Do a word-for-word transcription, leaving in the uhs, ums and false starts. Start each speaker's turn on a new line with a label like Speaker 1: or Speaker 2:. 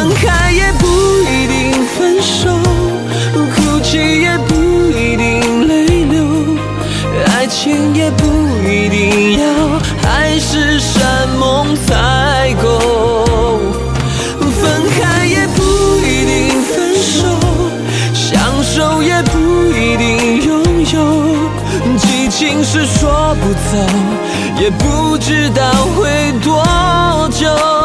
Speaker 1: 分开也不一定分手，哭泣也不一定泪流，爱情也不一定要海誓山盟才够。分开也不一定分手，相守也不一定拥有，激情是说不走，也不知道会多久。